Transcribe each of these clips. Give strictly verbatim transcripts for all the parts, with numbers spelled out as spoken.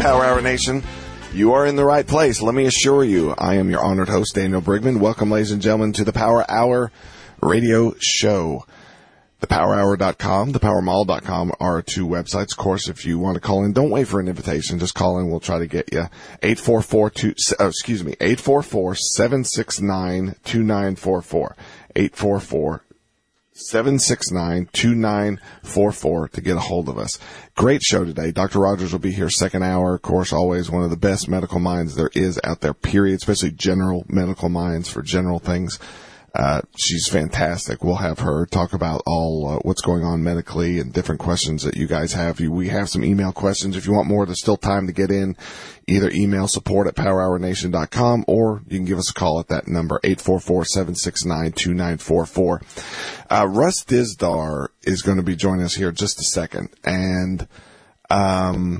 Power Hour Nation. You are in the right place. Let me assure you, I am your honored host, Daniel Brigman. Welcome, ladies and gentlemen, to the Power Hour radio show. the power hour dot com, the power mall dot com are two websites. Of course, if you want to call in, don't wait for an invitation. Just call in. We'll try to get you. eight four four two, oh, excuse me, eight four four, seven six nine, two nine four four. eight four four, seven six nine, two nine four four to get a hold of us. Great show today. Doctor Rogers will be here second hour. Of course, always one of the best medical minds there is out there, period, especially general medical minds for general things. Uh, she's fantastic. We'll have her talk about all uh, what's going on medically and different questions that you guys have. We have some email questions. If you want more, there's still time to get in. Either email support at power hour nation dot com or you can give us a call at that number, eight four four, seven six nine, two nine four four. Uh, Russ Dizdar is going to be joining us here in just a second. And, um,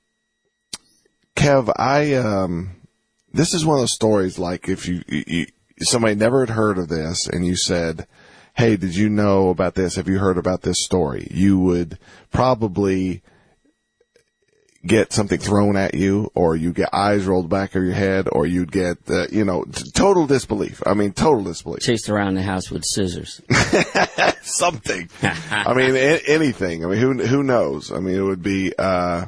Kev, I, um, this is one of those stories like if you, you somebody never had heard of this and you said, hey, did you know about this? Have you heard about this story? You would probably get something thrown at you, or you get eyes rolled back of your head, or you'd get, uh, you know, t- total disbelief. I mean, total disbelief. Chased around the house with scissors. Something. I mean, a- anything. I mean, who who knows? I mean, it would be, uh,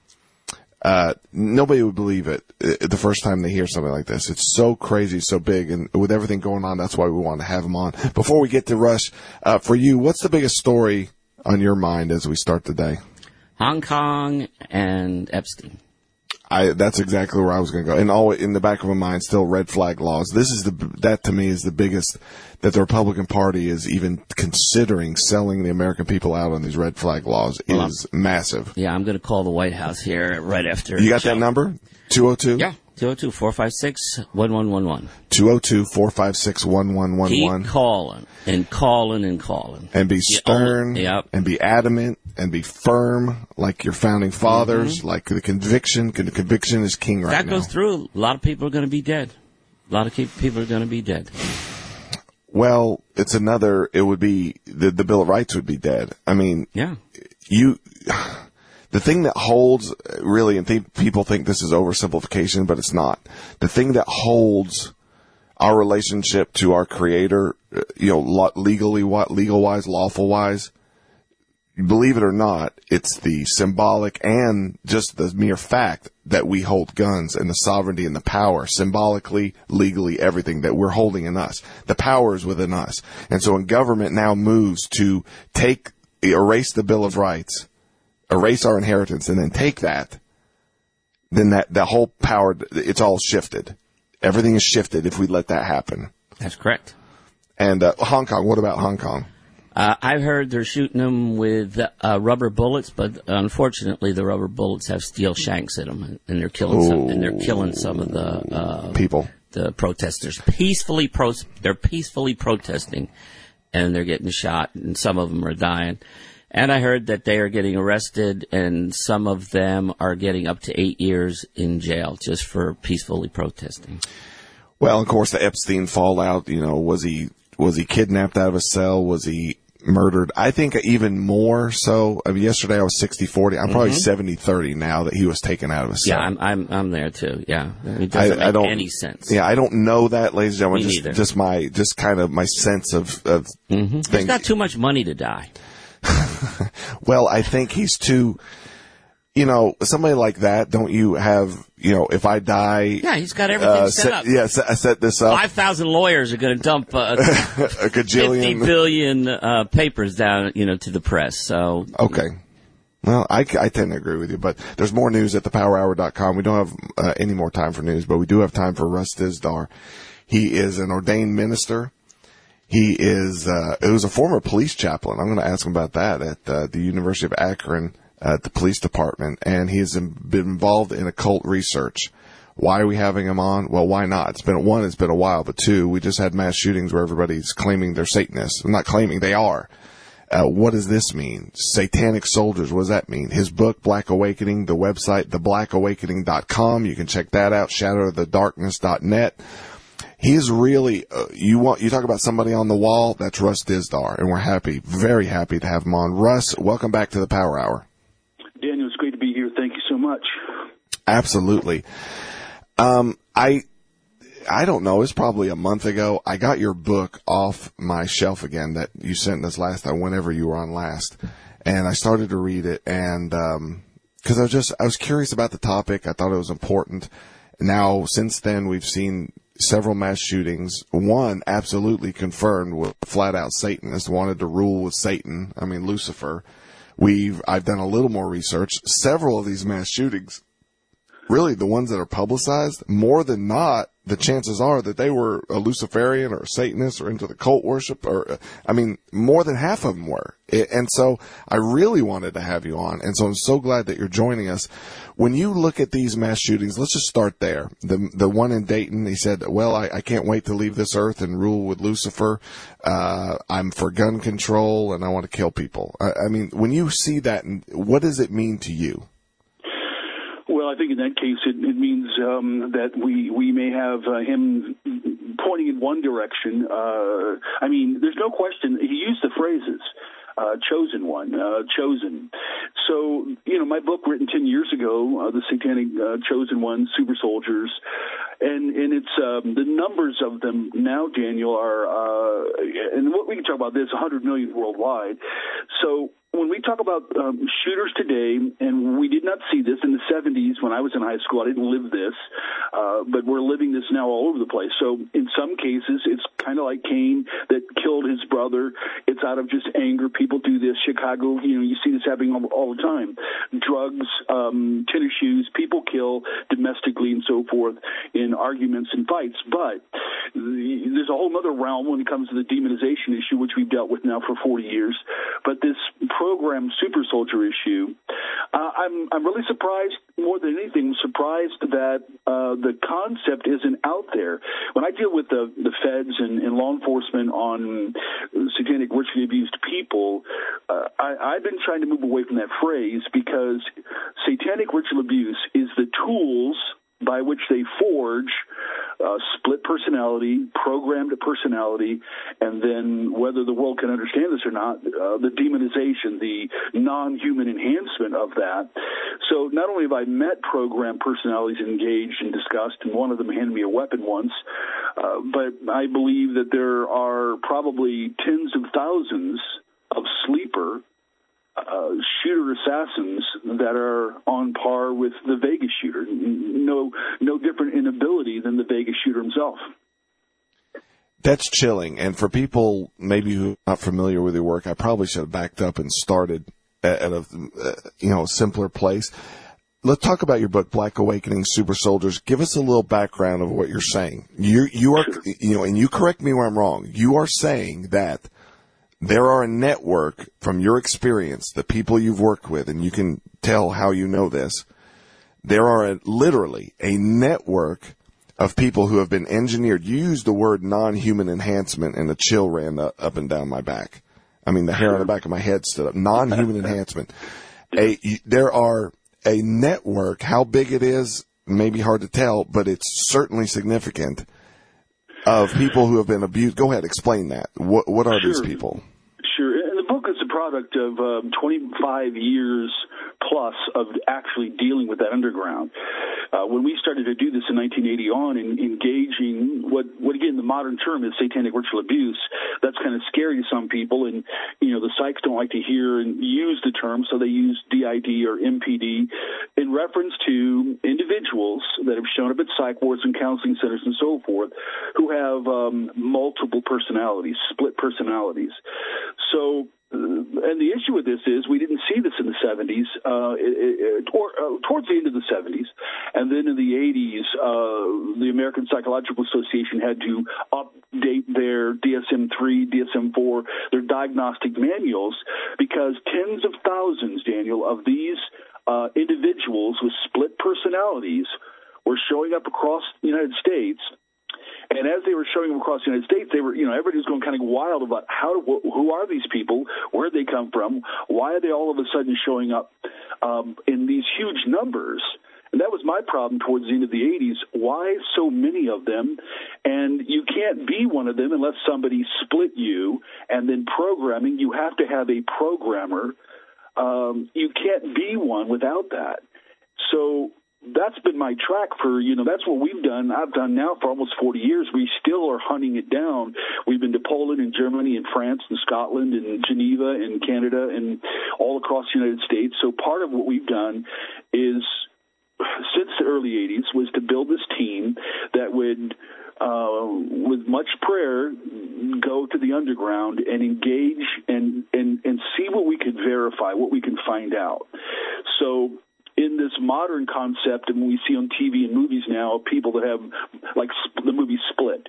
Uh, nobody would believe it uh, the first time they hear something like this. It's so crazy, so big, and with everything going on, that's why we want to have him on. Before we get to Rush, uh, for you, what's the biggest story on your mind as we start the day? Hong Kong and Epstein. I, that's exactly where I was going to go. And all in the back of my mind, still red flag laws. This is the, that to me is the biggest, that the Republican Party is even considering selling the American people out on these red flag laws well, is I'm, massive. Yeah, I'm going to call the White House here right after. You got that number? two oh two? Yeah, two oh two, four five six, one one one one. two oh two, four five six, one one one one. Keep calling and calling and calling. And be stern yep. and be adamant and be firm like your founding fathers, mm-hmm. like the conviction. The conviction is king right that now. That goes through. A lot of people are going to be dead. A lot of people are going to be dead. Well, it's another, it would be, the, the Bill of Rights would be dead. I mean, yeah. you, the thing that holds, really, and th- people think this is oversimplification, but it's not. The thing that holds our relationship to our Creator, you know, legally, legal-wise, lawful-wise, believe it or not, it's the symbolic and just the mere fact that we hold guns and the sovereignty and the power, symbolically, legally, everything that we're holding in us. The power is within us. And so when government now moves to take, erase the Bill of Rights, erase our inheritance, and then take that, then that, the whole power, it's all shifted. Everything is shifted if we let that happen. That's correct. And uh, Hong Kong, what about Hong Kong? Uh, I've heard they're shooting them with uh, rubber bullets, but unfortunately, the rubber bullets have steel shanks in them, and they're killing some. And they're killing some of the uh, people, the protesters. Peacefully, pro- they're peacefully protesting, and they're getting shot, and some of them are dying. And I heard that they are getting arrested, and some of them are getting up to eight years in jail just for peacefully protesting. Well, of course, the Epstein fallout. You know, was he? Was he kidnapped out of a cell? Was he murdered? I think even more so. I mean, yesterday I was sixty forty. I'm probably mm-hmm. seventy thirty now that he was taken out of a cell. Yeah, I'm I'm, I'm there too. Yeah. It doesn't I, make I don't, any sense. Yeah, I don't know that, ladies and gentlemen. Me just, neither. just my, just kind of my sense of, of mm-hmm. He's got too much money to die. Well, I think he's too, you know, somebody like that, don't you have, you know, if I die. Yeah, he's got everything uh, set, set up. Yeah, set, I set this up. five thousand lawyers are going to dump uh, a gajillion. fifty billion uh, papers down, you know, to the press. So. Okay. Well, I, I tend to agree with you, but there's more news at the power hour dot com. We don't have uh, any more time for news, but we do have time for Russ Dizdar. He is an ordained minister. He is, uh, it was a former police chaplain. I'm going to ask him about that at uh, the University of Akron, uh, at the police department. And he has been involved in occult research. Why are we having him on? Well, why not? It's been, one, it's been a while, but two, we just had mass shootings where everybody's claiming they're Satanists. I'm not claiming, they are. Uh, what does this mean? Satanic soldiers, what does that mean? His book, Black Awakening, the website, the black awakening dot com. You can check that out, shadow of the darkness dot net. He's really, uh, you want, you talk about somebody on the wall, that's Russ Dizdar, and we're happy, very happy to have him on. Russ, welcome back to the Power Hour. Daniel, it's great to be here. Thank you so much. Absolutely. Um, I, I don't know. It's probably a month ago. I got your book off my shelf again that you sent us last time, whenever you were on last. And I started to read it, and, um, cause I was just, I was curious about the topic. I thought it was important. Now, since then, we've seen several mass shootings. One absolutely confirmed with flat out Satanists, wanted to rule with Satan. I mean, Lucifer. We've, I've done a little more research. Several of these mass shootings, really the ones that are publicized, more than not, the chances are that they were a Luciferian or a Satanist or into the cult worship, or, I mean, more than half of them were. And so I really wanted to have you on. And so I'm so glad that you're joining us. When you look at these mass shootings, let's just start there. The the one in Dayton, he said, well, I, I can't wait to leave this earth and rule with Lucifer. Uh, I'm for gun control and I want to kill people. I, I mean, when you see that, what does it mean to you? Well, I think in that case it, it means um, that we we may have uh, him pointing in one direction. Uh, I mean, there's no question. He used the phrases, uh, chosen one, uh, chosen. So, you know, my book written ten years ago, uh, The Satanic uh, Chosen One, Super Soldiers, and, and it's um, the numbers of them now, Daniel, are, uh, and what we can talk about this, one hundred million worldwide. So, when we talk about um, shooters today, and we did not see this in the seventies when I was in high school, I didn't live this, uh, but we're living this now all over the place. So in some cases, it's kind of like Cain that killed his brother. It's out of just anger. People do this. Chicago, you know, you see this happening all, all the time. Drugs, um, tennis shoes, people kill domestically and so forth in arguments and fights. But the, there's a whole other realm when it comes to the demonization issue, which we've dealt with now for forty years. But this program super soldier issue, uh, I'm I'm really surprised, more than anything, surprised that uh, the concept isn't out there. When I deal with the, the feds and, and law enforcement on satanic ritually abused people, uh, I, I've been trying to move away from that phrase, because satanic ritual abuse is the tools by which they forge uh, split personality, programmed personality, and then, whether the world can understand this or not, uh, the demonization, the non-human enhancement of that. So not only have I met programmed personalities engaged and discussed, and one of them handed me a weapon once, uh, but I believe that there are probably tens of thousands of sleeper Uh, shooter assassins that are on par with the Vegas shooter. No, no different in ability than the Vegas shooter himself. That's chilling. And for people maybe who are not familiar with your work, I probably should have backed up and started at, at a uh, you know simpler place. Let's talk about your book, Black Awakening, Super Soldiers. Give us a little background of what you're saying. You you are sure. you know, and you correct me where I'm wrong. You are saying that there are a network, from your experience, the people you've worked with, and you can tell how you know this, there are a, literally a network of people who have been engineered. You used the word non-human enhancement, and a chill ran up and down my back. I mean, the hair on the back of my head stood up. Non-human enhancement. A, there are a network. How big it is, maybe hard to tell, but it's certainly significant, of people who have been abused. Go ahead, explain that. What, what are sure. these people? Sure. And the book is a product of um, twenty-five years plus of actually dealing with that underground. Uh, when we started to do this in nineteen eighty on, and engaging what, what again, the modern term is satanic ritual abuse, that's kind of scary to some people. And, you know, the psychs don't like to hear and use the term, so they use D I D or M P D in reference to individuals that have shown up at psych wards and counseling centers and so forth, who have um, multiple personalities, split personalities. So, and the issue with this is we didn't see this in the seventies, uh, it, it, toward, uh, towards the end of the seventies, and then in the eighties, uh, the American Psychological Association had to update their D S M three, D S M four, their diagnostic manuals, because tens of thousands, Daniel, of these uh, individuals with split personalities were showing up across the United States. And as they were showing them across the United States, they were, you know, everybody was going kind of wild about how, who are these people, where did they come from, why are they all of a sudden showing up um, in these huge numbers? And that was my problem towards the end of the eighties. Why so many of them? And you can't be one of them unless somebody split you. And then programming, you have to have a programmer. Um, you can't be one without that. So that's been my track for, you know, that's what we've done. I've done now for almost forty years. We still are hunting it down. We've been to Poland and Germany and France and Scotland and Geneva and Canada and all across the United States. So part of what we've done is, since the early eighties, was to build this team that would, uh, with much prayer, go to the underground and engage and, and, and see what we can verify, what we can find out. So in this modern concept, and we see on T V and movies now, people that have, like the movie Split,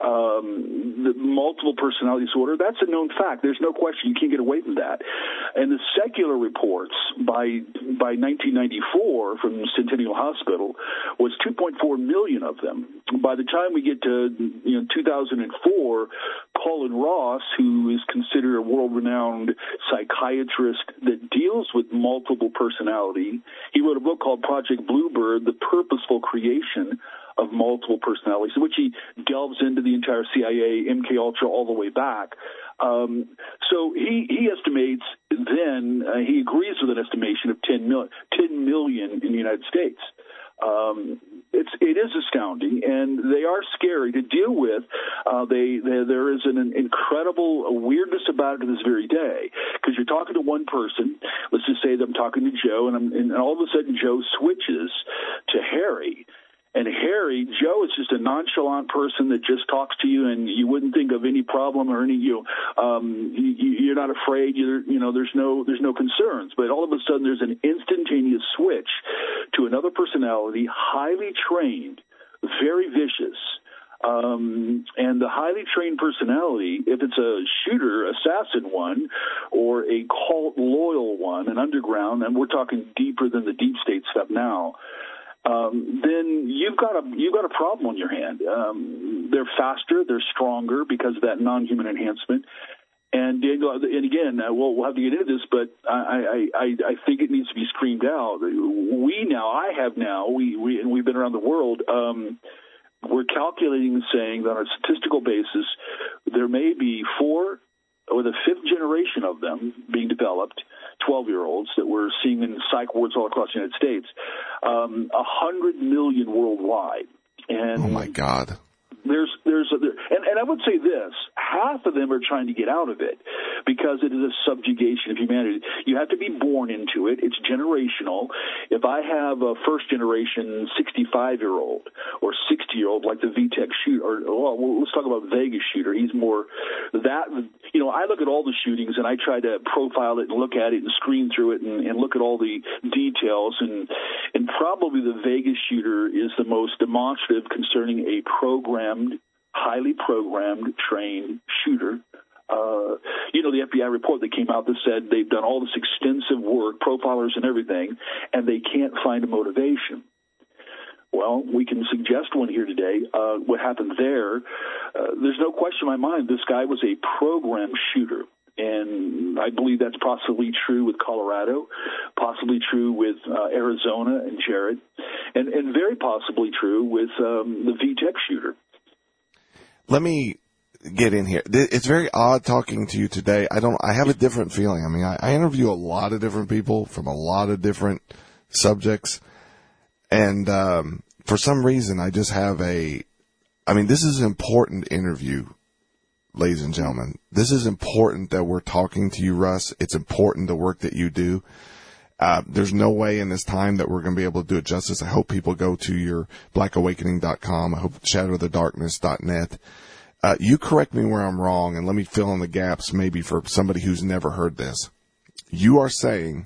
um, the multiple personality disorder, that's a known fact. There's no question. You can't get away from that. And the secular reports by by nineteen ninety-four from Centennial Hospital was two point four million of them. By the time we get to you know two thousand four, Colin Ross, who is considered a world-renowned psychiatrist that deals with multiple personality, he wrote a book called Project Bluebird, The Purposeful Creation of Multiple Personalities, in which he delves into the entire C I A, M K Ultra, all the way back. Um, so he, he estimates then, uh, he agrees with an estimation of ten million in the United States. Um, it's, it is astounding, and they are scary to deal with. Uh, they, they, there is an, an incredible weirdness about it to this very day, because you're talking to one person. Let's just say that I'm talking to Joe, and, I'm, and all of a sudden Joe switches to Harry. And Harry, Joe is just a nonchalant person that just talks to you, and you wouldn't think of any problem or any, you know, um, you, you're not afraid. You're, you know, there's no, there's no concerns. But all of a sudden, there's an instantaneous switch to another personality, highly trained, very vicious. Um, and the highly trained personality, if it's a shooter, assassin one, or a cult loyal one, an underground, and we're talking deeper than the deep state stuff now, Um, then you've got a you've got a problem on your hand. Um, they're faster, they're stronger because of that non-human enhancement. And Daniel, and again, uh, we'll, we'll have to get into this, but I, I, I, I think it needs to be screamed out. We now, I have now, we, we and we've been around the world. Um, we're calculating and saying that on a statistical basis, there may be four or the fifth generation of them being developed, twelve-year-olds that we're seeing in psych wards all across the United States, um, one hundred million worldwide. And oh, my God. There's, there's, a, there, and, and I would say this, half of them are trying to get out of it because it is a subjugation of humanity. You have to be born into it. It's generational. If I have a first-generation sixty-five-year-old or sixty-year-old like the V TEC shooter, or well, let's talk about Vegas shooter. He's more that, you know, I look at all the shootings and I try to profile it and look at it and screen through it and, and look at all the details. And, and probably the Vegas shooter is the most demonstrative concerning a program highly programmed, trained shooter. Uh, you know, the F B I report that came out that said they've done all this extensive work, profilers and everything, and they can't find a motivation. Well, we can suggest one here today. Uh, what happened there, uh, there's no question in my mind, this guy was a programmed shooter. And I believe that's possibly true with Colorado, possibly true with uh, Arizona and Jared, and, and very possibly true with um, the V TEC shooter. Let me get in here. It's very odd talking to you today. I don't, I have a different feeling. I mean, I, I interview a lot of different people from a lot of different subjects. And, um, for some reason, I just have a, I mean, this is an important interview, ladies and gentlemen. This is important that we're talking to you, Russ. It's important the work that you do. Uh, there's no way in this time that we're going to be able to do it justice. I hope people go to your black awakening dot com. I hope shadow the darkness dot net. Uh, you correct me where I'm wrong, and let me fill in the gaps maybe for somebody who's never heard this. You are saying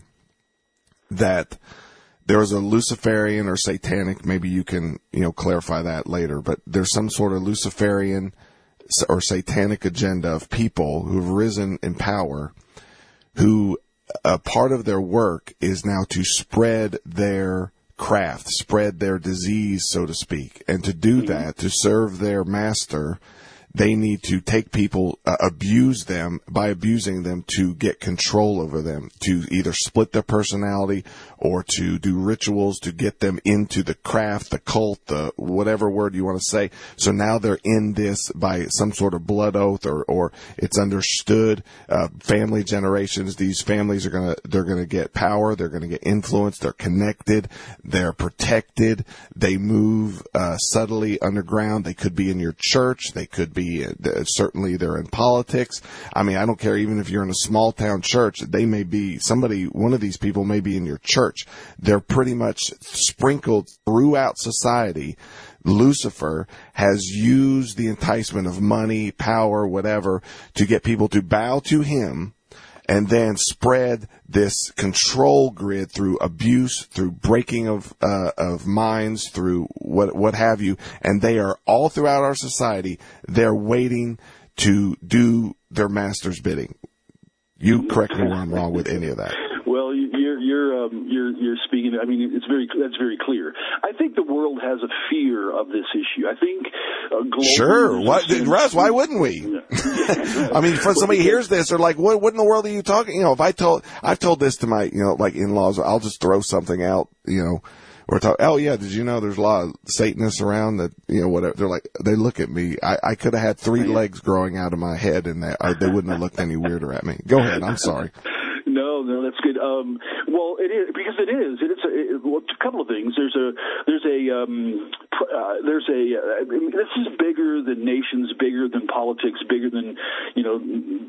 that there is a Luciferian or satanic, maybe you can, you know, clarify that later, but there's some sort of Luciferian or satanic agenda of people who have risen in power who a part of their work is now to spread their craft, spread their disease, so to speak. And to do that, to serve their master, they need to take people, uh, abuse them by abusing them to get control over them, to either split their personality or to do rituals to get them into the craft, the cult, the whatever word you want to say. So now they're in this by some sort of blood oath, or, or it's understood, uh, family generations. These families are going to, they're going to get power. They're going to get influence. They're connected. They're protected. They move, uh, subtly underground. They could be in your church. They could be, uh, certainly they're in politics. I mean, I don't care. Even if you're in a small town church, they may be somebody, one of these people may be in your church. They're pretty much sprinkled throughout society. Lucifer has used the enticement of money, power, whatever, to get people to bow to him, and then spread this control grid through abuse, through breaking of uh, of minds, through what what have you. And they are all throughout our society. They're waiting to do their master's bidding. You correct me where I'm wrong with any of that. Well, you're you're um, you're you're speaking. I mean, it's very that's very clear. I think the world has a fear of this issue. I think uh, global sure. What, Russ? Why wouldn't we? I mean, if somebody hears this, they're like, "What? What in the world are you talking?" You know, if I told I've told this to my you know like in-laws, I'll just throw something out. You know, or talk. Oh yeah, did you know there's a lot of Satanists around that you know whatever? They're like, they look at me. I, I could have had three legs growing out of my head, and they I, they wouldn't have looked any weirder at me. Go ahead. I'm sorry. No, no, that's good. Um, well, it is because it is. It's a, it, well, it's a couple of things. There's a there's a um, uh, there's a uh, I mean, this is bigger than nations, bigger than politics, bigger than you know.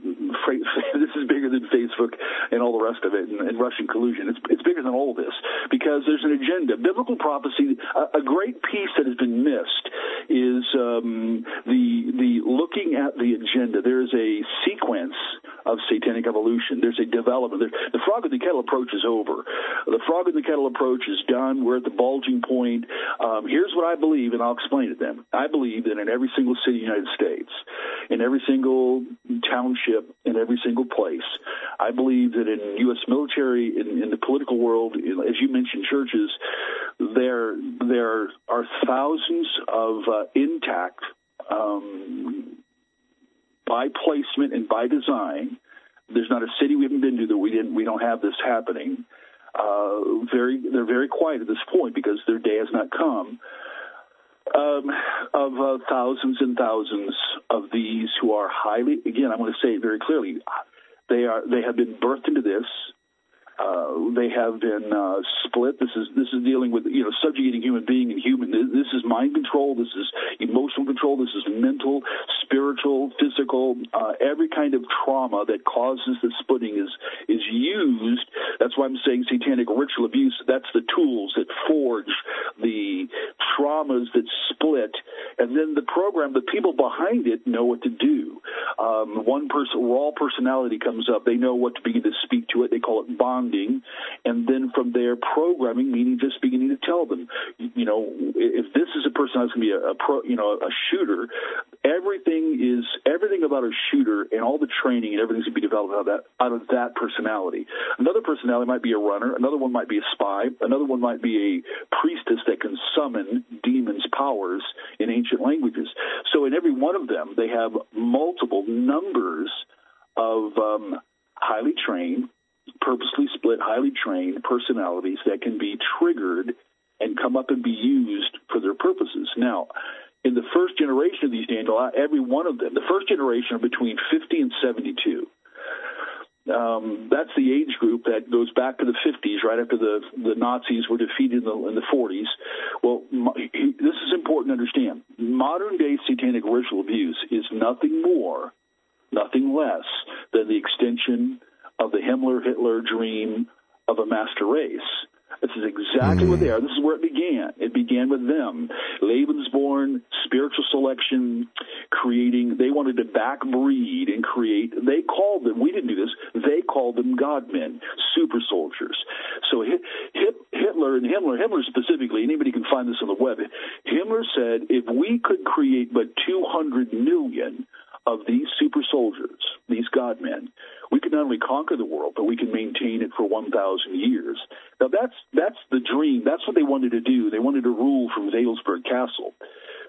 This is bigger than Facebook and all the rest of it, and, and Russian collusion. It's it's bigger than all of this because there's an agenda. Biblical prophecy. A, a great piece that has been missed is um, the the looking at the agenda. There is a sequence of satanic evolution. There's a development. There's, the frog in the kettle approach is over. The frog in the kettle approach is done. We're at the bulging point. Um, here's what I believe, and I'll explain it then. I believe that in every single city in the United States, in every single township, in every single place, I believe that in U S military, in, in the political world, in, as you mentioned, churches, there there are thousands of uh, intact um by placement and by design. There's not a city we haven't been to that we didn't. We don't have this happening. Uh, very, they're very quiet at this point because their day has not come. Um, of uh, thousands and thousands of these who are highly. Again, I'm going to say it very clearly. They are. They have been birthed into this. Uh, they have been uh, split. This is this is dealing with you know subjugating human being and human. This is mind control. This is emotional control. This is mental, spiritual, physical. Uh, every kind of trauma that causes the splitting is is used. That's why I'm saying satanic ritual abuse. That's the tools that forge the traumas that split, and then the program, the people behind it know what to do. Um, one person, raw personality comes up. They know what to begin to speak to it. They call it bonding, and then from there, programming, meaning just beginning to tell them, you know, if this is a person that's going to be a, a pro, you know, a shooter, everything is everything about a shooter and all the training and everything's going to be developed out of that out of that personality. Another personality might be a runner. Another one might be a spy. Another one might be a priestess that can summon demons' powers in ancient languages. So in every one of them, they have multiple numbers of um, highly trained, purposely split, highly trained personalities that can be triggered and come up and be used for their purposes. Now, in the first generation of these, Daniel, every one of them, the first generation are between fifty and seventy-two. Um, that's the age group that goes back to the fifties, right after the, the Nazis were defeated in the, in the forties. Well, he, this is important to understand. Modern-day satanic ritual abuse is nothing more, nothing less than the extension of the Himmler-Hitler dream of a master race. This is exactly mm. what they are. This is where it began. It began with them. Lebensborn, spiritual selection, creating. They wanted to backbreed and create. They called them, we didn't do this, they called them God-men, super soldiers. So Hitler and Himmler, Himmler specifically, anybody can find this on the web, Himmler said if we could create but two hundred million of these super soldiers, these God-men, we can not only conquer the world, but we can maintain it for one thousand years. Now, that's that's the dream. That's what they wanted to do. They wanted to rule from Valesburg Castle.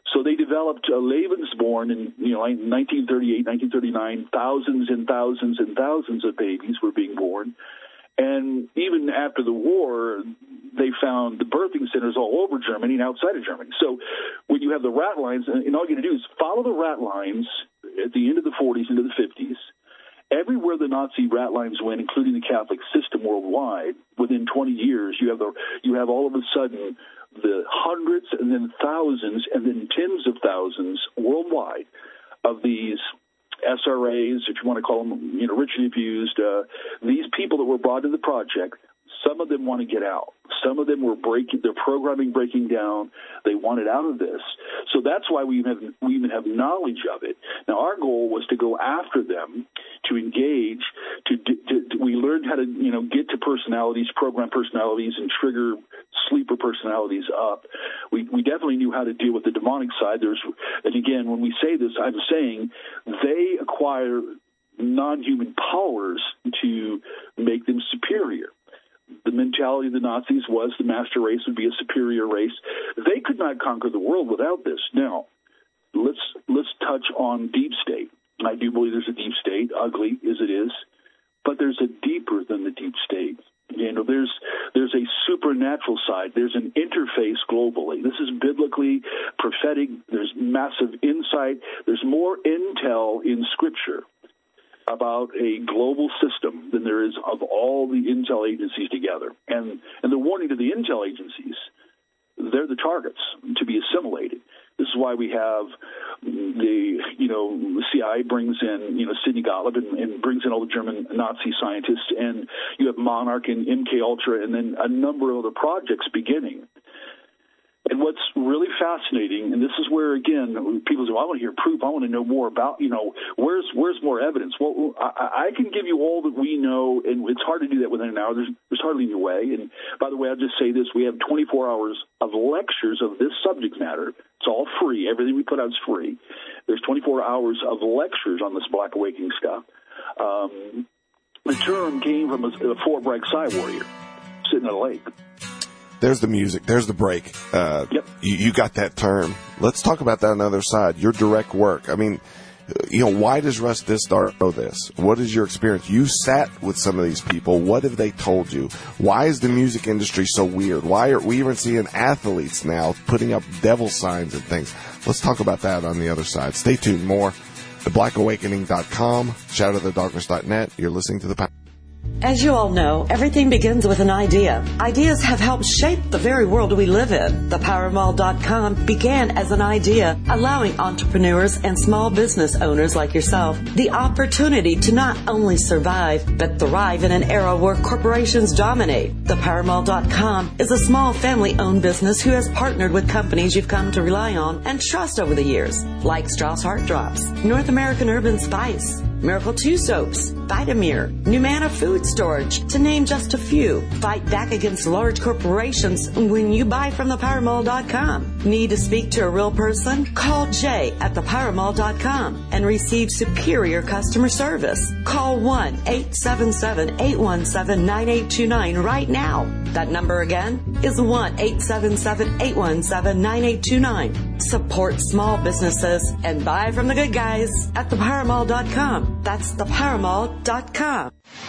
So they developed uh, Lebensborn in, you know, nineteen thirty-eight, nineteen thirty-nine. Thousands and thousands and thousands of babies were being born. And even after the war, they found the birthing centers all over Germany and outside of Germany. So when you have the rat lines, and all you got to do is follow the rat lines at the end of the forties into the fifties. Everywhere the Nazi rat lines went, including the Catholic system worldwide, within twenty years, you have the you have all of a sudden the hundreds and then thousands and then tens of thousands worldwide of these S R As, if you want to call them, you know, ritually abused. Uh, these people that were brought to the project, some of them want to get out. Some of them were breaking, their programming breaking down. They wanted out of this. So that's why we even have, we even have knowledge of it. Now, our goal was to go after them, to engage, to, to, to we learned how to, you know, get to personalities, program personalities, and trigger sleeper personalities up. We, we definitely knew how to deal with the demonic side. There's, and again, when we say this, I'm saying they acquire non-human powers to make them superior. The mentality of the Nazis was the master race would be a superior race. They could not conquer the world without this. Now, let's let's touch on deep state. I do believe there's a deep state, ugly as it is, but there's a deeper than the deep state. You know, there's there's a supernatural side. There's an interface globally. This is biblically prophetic. There's massive insight. There's more intel in Scripture about a global system than there is of all the intel agencies together. And and the warning to the intel agencies, they're the targets to be assimilated. This is why we have the, you know, the C I A brings in, you know, Sidney Gottlieb and, and brings in all the German Nazi scientists, and you have Monarch and M K Ultra, and then a number of other projects beginning. And what's really fascinating, and this is where, again, people say, well, I want to hear proof. I want to know more about, you know, where's where's more evidence? Well, I, I can give you all that we know, and it's hard to do that within an hour. There's, there's hardly any way. And by the way, I'll just say this. We have twenty-four hours of lectures of this subject matter. It's all free. Everything we put out is free. There's twenty-four hours of lectures on this Black Awakening stuff. Um, the term came from a, a Fort Bragg Psi warrior sitting at a lake. There's the music. There's the break. Uh, yep. you, you got that term. Let's talk about that on the other side. Your direct work. I mean, you know, why does Russ Dizdar know this? What is your experience? You sat with some of these people. What have they told you? Why is the music industry so weird? Why are we even seeing athletes now putting up devil signs and things? Let's talk about that on the other side. Stay tuned. More. the black awakening dot com, shadow the darkness dot net. You're listening to the Power. As you all know, everything begins with an idea. Ideas have helped shape the very world we live in. the power mall dot com began as an idea, allowing entrepreneurs and small business owners like yourself the opportunity to not only survive, but thrive in an era where corporations dominate. the power mall dot com is a small family-owned business who has partnered with companies you've come to rely on and trust over the years, like Strauss Heart Drops, North American Urban Spice, Miracle two Soaps, Vitamir, Numana Food Storage, to name just a few. Fight back against large corporations when you buy from the power mall dot com. Need to speak to a real person? Call Jay at the power mall dot com and receive superior customer service. Call one eight seven seven, eight one seven, nine eight two nine right now. That number again is one eight seven seven, eight one seven, nine eight two nine. Support small businesses and buy from the good guys at the power mall dot com. That's the power mall dot com.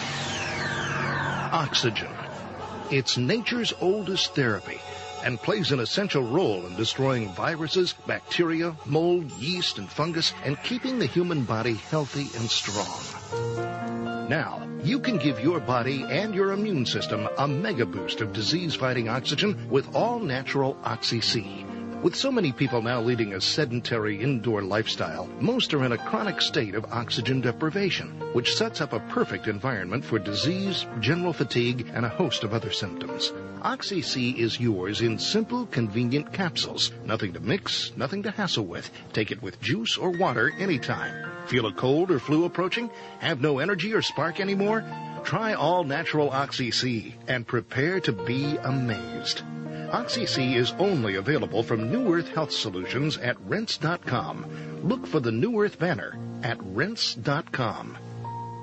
Oxygen. It's nature's oldest therapy and plays an essential role in destroying viruses, bacteria, mold, yeast, and fungus, and keeping the human body healthy and strong. Now, you can give your body and your immune system a mega boost of disease-fighting oxygen with all-natural Oxy-C. With so many people now leading a sedentary indoor lifestyle, most are in a chronic state of oxygen deprivation, which sets up a perfect environment for disease, general fatigue, and a host of other symptoms. Oxy-C is yours in simple, convenient capsules. Nothing to mix, nothing to hassle with. Take it with juice or water anytime. Feel a cold or flu approaching? Have no energy or spark anymore? Try all-natural Oxy-C and prepare to be amazed. Oxy-C is only available from New Earth Health Solutions at Rense dot com. Look for the New Earth banner at Rense dot com.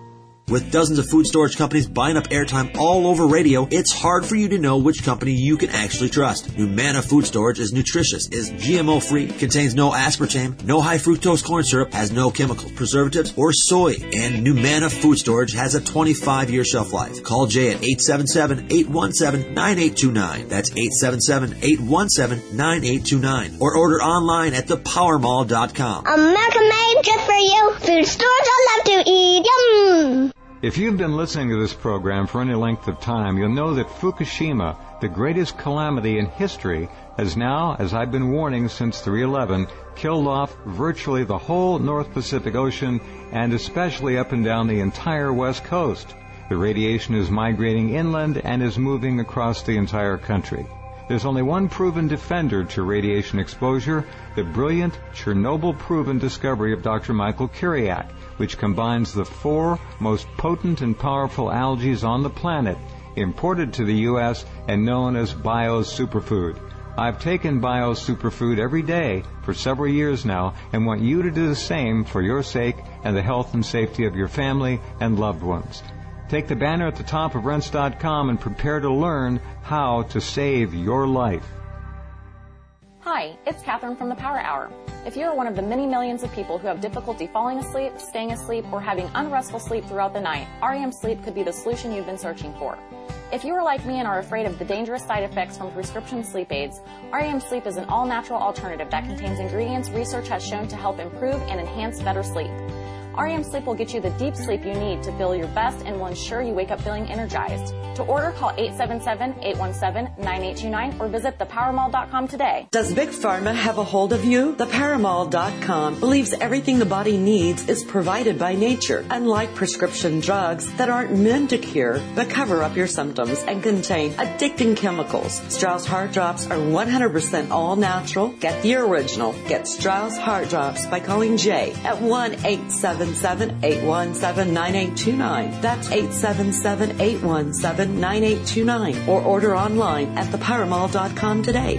With dozens of food storage companies buying up airtime all over radio, it's hard for you to know which company you can actually trust. Numanna Food Storage is nutritious, is G M O-free, contains no aspartame, no high fructose corn syrup, has no chemicals, preservatives, or soy. And Numanna Food Storage has a twenty-five year shelf life. Call Jay at eight seven seven, eight one seven, nine eight two nine. That's eight seven seven, eight one seven, nine eight two nine. Or order online at the power mall dot com. America made just for you. Food stores I love to eat. Yum! If you've been listening to this program for any length of time, you'll know that Fukushima, the greatest calamity in history, has now, as I've been warning since three eleven, killed off virtually the whole North Pacific Ocean and especially up and down the entire West Coast. The radiation is migrating inland and is moving across the entire country. There's only one proven defender to radiation exposure, the brilliant Chernobyl-proven discovery of Doctor Michael Kiriak, which combines the four most potent and powerful algae on the planet, imported to the U S and known as bio-superfood. I've taken bio-superfood every day for several years now and want you to do the same for your sake and the health and safety of your family and loved ones. Take the banner at the top of rense dot com and prepare to learn how to save your life. Hi, it's Catherine from the Power Hour. If you are one of the many millions of people who have difficulty falling asleep, staying asleep, or having unrestful sleep throughout the night, R E M Sleep could be the solution you've been searching for. If you are like me and are afraid of the dangerous side effects from prescription sleep aids, R E M Sleep is an all-natural alternative that contains ingredients research has shown to help improve and enhance better sleep. R E M Sleep will get you the deep sleep you need to feel your best and will ensure you wake up feeling energized. To order, call eight seven seven, eight one seven, nine eight two nine or visit the power mall dot com today. Does Big Pharma have a hold of you? the power mall dot com believes everything the body needs is provided by nature, unlike prescription drugs that aren't meant to cure but cover up your symptoms and contain addicting chemicals. Strauss Heart Drops are one hundred percent all natural. Get the original. Get Strauss Heart Drops by calling Jay at one eight seven seven, eight one seven, nine eight two nine. That's eight seven seven, eight one seven, nine eight two nine. Or order online at the power mall dot com today.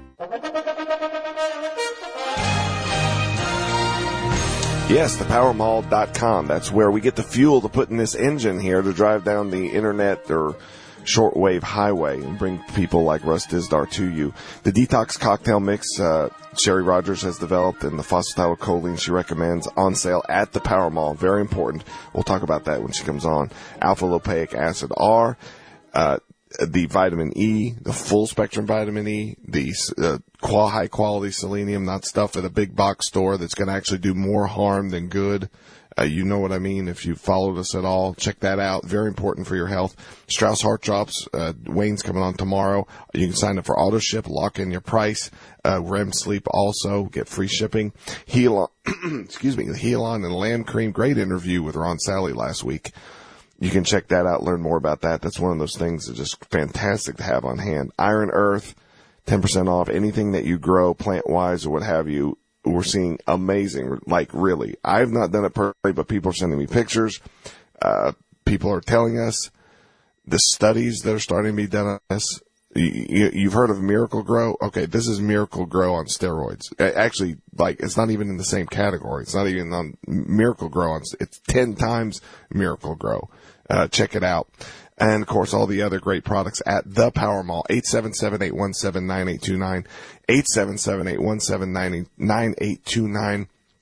Yes, the power mall dot com. That's where we get the fuel to put in this engine here to drive down the internet or shortwave highway and bring people like Russ Dizdar to you. The detox cocktail mix uh, Sherry Rogers has developed and the phosphatidylcholine she recommends on sale at the Power Mall. Very important. We'll talk about that when she comes on. Alpha lipoic acid R, uh, the vitamin E, the full spectrum vitamin E, the uh, qual- high quality selenium, not stuff at a big box store that's going to actually do more harm than good. Uh, you know what I mean. If you followed us at all, check that out. Very important for your health. Strauss Heart Drops. Uh, Wayne's coming on tomorrow. You can sign up for auto ship, lock in your price. Uh, R E M Sleep also get free shipping. Heal, excuse me, the Healon and Lamb Cream. Great interview with Ron Sally last week. You can check that out, learn more about that. That's one of those things that's just fantastic to have on hand. Iron Earth, ten percent off anything that you grow plant wise or what have you. We're seeing amazing, like really. I've not done it personally, but people are sending me pictures. Uh, people are telling us the studies that are starting to be done on this. You, you've heard of Miracle Grow? Okay, this is Miracle Grow on steroids. Actually, like, it's not even in the same category. It's not even on Miracle Grow. On, it's ten times Miracle Grow. Uh, check it out. And, of course, all the other great products at the Power Mall. eight seven seven, eight one seven, nine eight two nine. eight seven seven, eight one seven, nine eight two nine.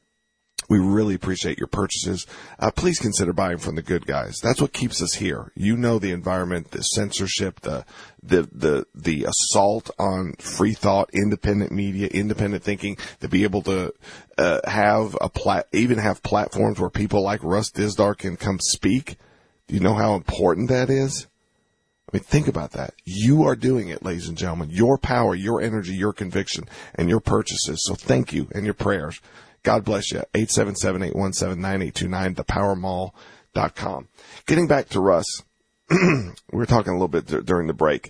We really appreciate your purchases. Uh, please consider buying from the good guys. That's what keeps us here. You know the environment, the censorship, the the the the assault on free thought, independent media, independent thinking, to be able to uh, have a plat, even have platforms where people like Russ Dizdar can come speak. Do you know how important that is? I mean, think about that. You are doing it, ladies and gentlemen. Your power, your energy, your conviction, and your purchases. So thank you, and your prayers. God bless you. eight seven seven, eight one seven, nine eight two nine, the power mall dot com. Getting back to Russ, we were talking a little bit d- during the break.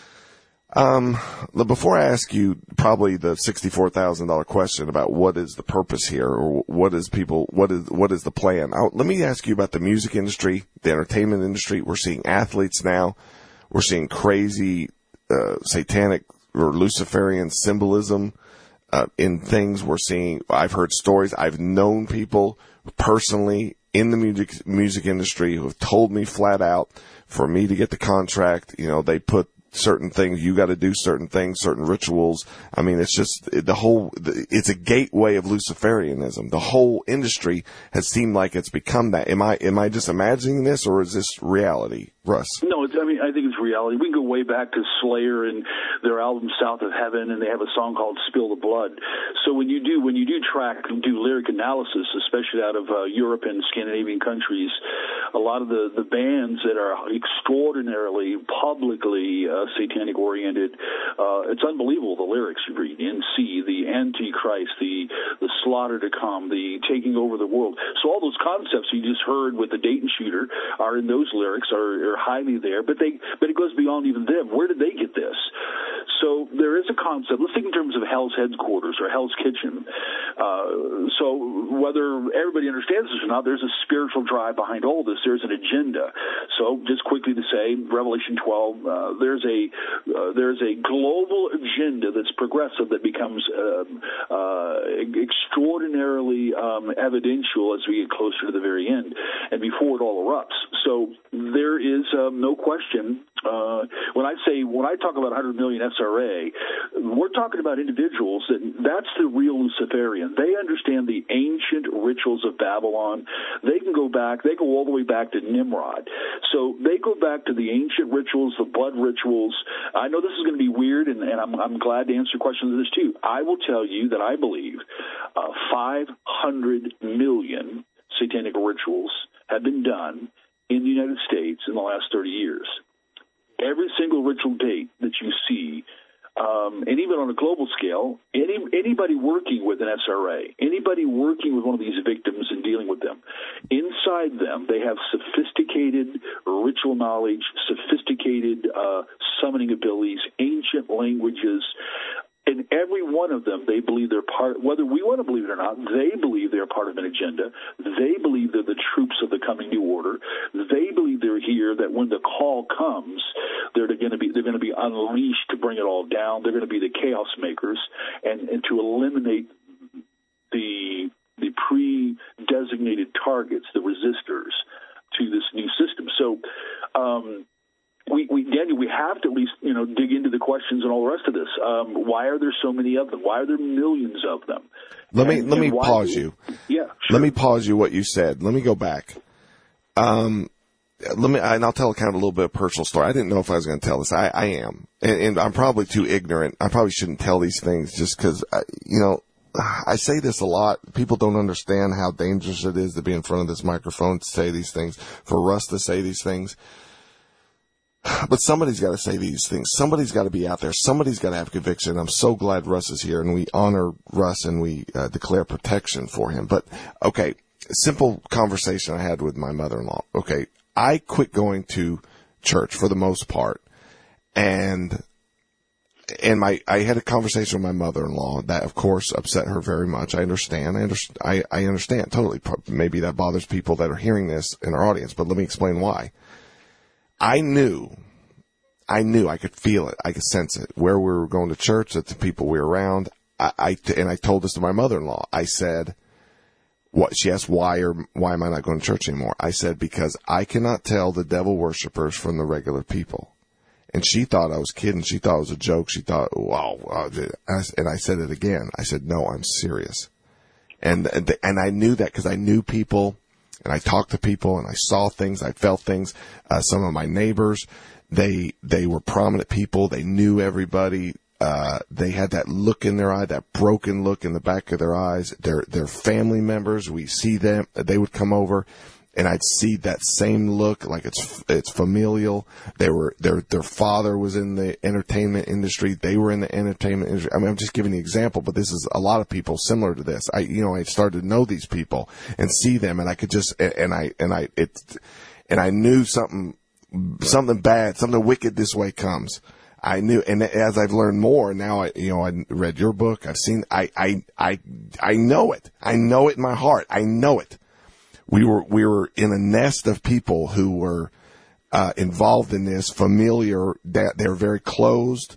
Um, before I ask you probably the sixty-four thousand dollars question about what is the purpose here, or what is people, what is, what is the plan? I'll, let me ask you about the music industry, the entertainment industry. We're seeing athletes now. We're seeing crazy, uh, satanic or Luciferian symbolism, uh, in things. We're seeing, I've heard stories. I've known people personally in the music music industry who have told me flat out, for me to get the contract, you know, they put certain things, you got to do certain things, certain rituals. I mean, it's just the whole, it's a gateway of Luciferianism. The whole industry has seemed like it's become that. Am I, am I just imagining this, or is this reality, Russ? No, it's, I mean, I think it's reality. We can go way back to Slayer and their album South of Heaven, and they have a song called Spill the Blood. So when you do, when you do track and do lyric analysis, especially out of uh, Europe and Scandinavian countries, a lot of the, the bands that are extraordinarily publicly uh, satanic oriented, uh, it's unbelievable the lyrics you read. N C, the Antichrist, the, the slaughter to come, the taking over the world. So all those concepts you just heard with the Dayton shooter are in those lyrics, are, are highly there, but they, but it goes beyond even them. Where did they get this? So there is a concept. Let's think in terms of Hell's Headquarters or Hell's Kitchen. Uh, so whether everybody understands this or not, there's a spiritual drive behind all this. There's an agenda. So just quickly to say, Revelation twelve, uh, there's a uh, there's a global agenda that's progressive that becomes um, uh, extraordinarily um, evidential as we get closer to the very end and before it all erupts. So there is um, no question. Uh, when I say, when I talk about one hundred million S R A, we're talking about individuals that, that's the real Luciferian. They understand the ancient rituals of Babylon. They can go back, they go all the way back to Nimrod. So they go back to the ancient rituals, the blood rituals. I know this is going to be weird, and, and I'm, I'm glad to answer questions of this too. I will tell you that I believe uh, five hundred million satanic rituals have been done in the United States in the last thirty years. Every single ritual date that you see, um, and even on a global scale, any, anybody working with an S R A, anybody working with one of these victims and dealing with them, inside them they have sophisticated ritual knowledge, sophisticated uh, summoning abilities, ancient languages. In every one of them, they believe they're part, whether we want to believe it or not, they believe they're part of an agenda. They believe they're the troops of the coming new order. They believe they're here, that when the call comes, they're going to be, they're going to be unleashed to bring it all down. They're going to be the chaos makers and, and to eliminate the, the pre-designated targets, the resistors to this new system. So, um, We, we, Daniel, we have to at least, you know, dig into the questions and all the rest of this. Um, why are there so many of them? Why are there millions of them? Let me, and, let me and pause do, you. Yeah. Sure. Let me pause you what you said. Let me go back. Um, let me, and I'll tell kind of a little bit of personal story. I didn't know if I was going to tell this. I, I am. And, and I'm probably too ignorant. I probably shouldn't tell these things just because, you know, I say this a lot. People don't understand how dangerous it is to be in front of this microphone to say these things, for Russ to say these things. But somebody's got to say these things. Somebody's got to be out there. Somebody's got to have conviction. I'm so glad Russ is here, and we honor Russ and we uh, declare protection for him. But, okay, simple conversation I had with my mother-in-law. Okay, I quit going to church for the most part, and and my I had a conversation with my mother-in-law that, of course, upset her very much. I understand. I, under, I, I understand totally. Maybe that bothers people that are hearing this in our audience, but let me explain why. I knew, I knew, I could feel it, I could sense it, where we were going to church, that the people we were around, I, I, and I told this to my mother-in-law. I said, what, she asked why or why am I not going to church anymore? I said, because I cannot tell the devil worshipers from the regular people. And she thought I was kidding. She thought it was a joke. She thought, wow. And I said it again. I said, no, I'm serious. And, and I knew that because I knew people. And I talked to people, and I saw things, I felt things. Uh, some of my neighbors, they they were prominent people. They knew everybody. Uh, they had that look in their eye, that broken look in the back of their eyes. Their their family members, we see them. They would come over, and I'd see that same look, like it's it's familial. They were their their father was in the entertainment industry. They were in the entertainment industry. I mean, I'm just giving the example, but this is a lot of people similar to this. I you know I started to know these people and see them, and I could just and I and I it and I knew something something bad, something wicked this way comes. I knew, and as I've learned more now, I you know I read your book. I've seen. I I I I know it. I know it in my heart. I know it. We were, we were in a nest of people who were, uh, involved in this, familiar, that they're very closed.